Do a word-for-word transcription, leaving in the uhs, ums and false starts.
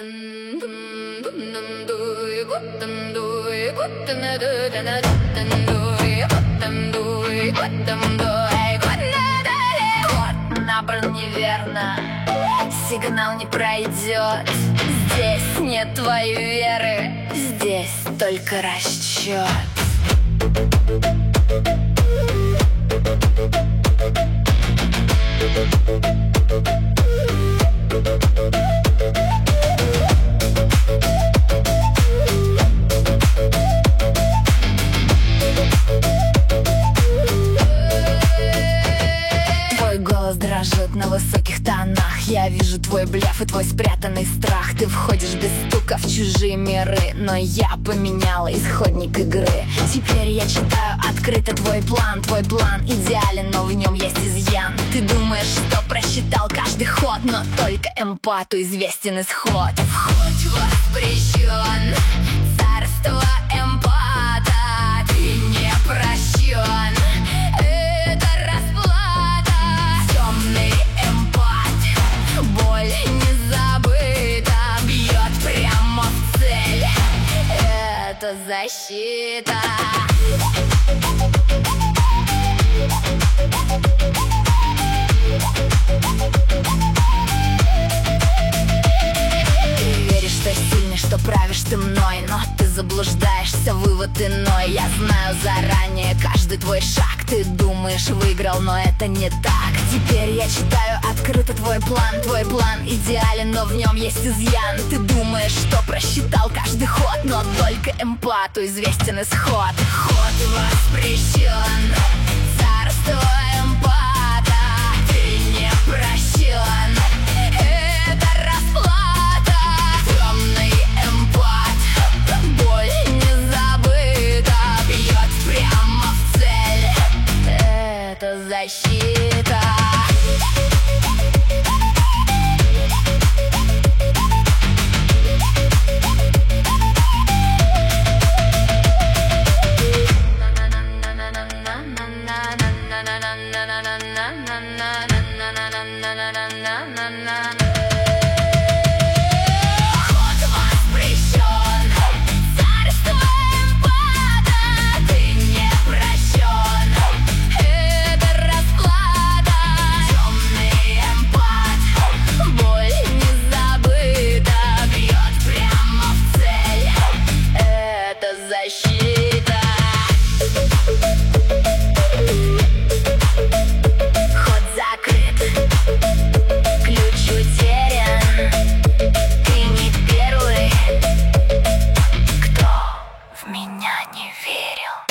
Набран неверно, сигнал не пройдет. Здесь нет твоей веры, здесь только расчет. Твой голос дрожит на высоких тонах. Я вижу твой блеф и твой спрятанный страх. Ты входишь без стука в чужие миры, но я поменяла исходник игры. Теперь я читаю открыто твой план. Твой план идеален, но в нем есть изъян. Ты думаешь, что просчитал каждый ход, но только эмпату известен исход. Вход воспрещен, царство эмпата. Ты не прощен, это расплата. Темный эмпат, боль не забыта. Бьет прямо в цель, это защита. Что правишь ты мной, но ты заблуждаешься, вывод иной. Я знаю заранее каждый твой шаг. Ты думаешь, выиграл, но это не так. Теперь я читаю открыто твой план. Твой план идеален, но в нем есть изъян. Ты думаешь, что просчитал каждый ход, но только эмпату известен исход. Ход воспрещен, царство эмпата. Ты не прощен, это расплата. Темный эмпат, боль не забыта. Бьет прямо в цель, это защита. Защита. Ход закрыт, ключ утерян. Ты не первый, кто в меня не верил.